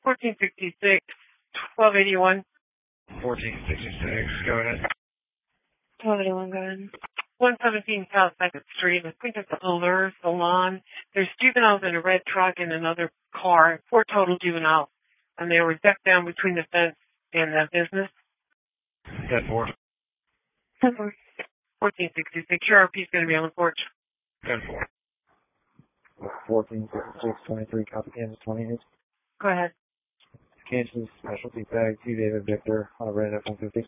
1466, 1281. 1466, go ahead. 1281, go ahead. 117 South 2nd Street. I think it's Allure Salon. There's juveniles in a red truck and another car, 4 total juveniles. And they were ducked down between the fence and the business. 10-4. 10-4. 1466. RP's going to be on the porch. 10-4. 1466, 23, copy Kansas 28. Go ahead. Kansas Specialty Bag, 2 David Victor, on a red F-150.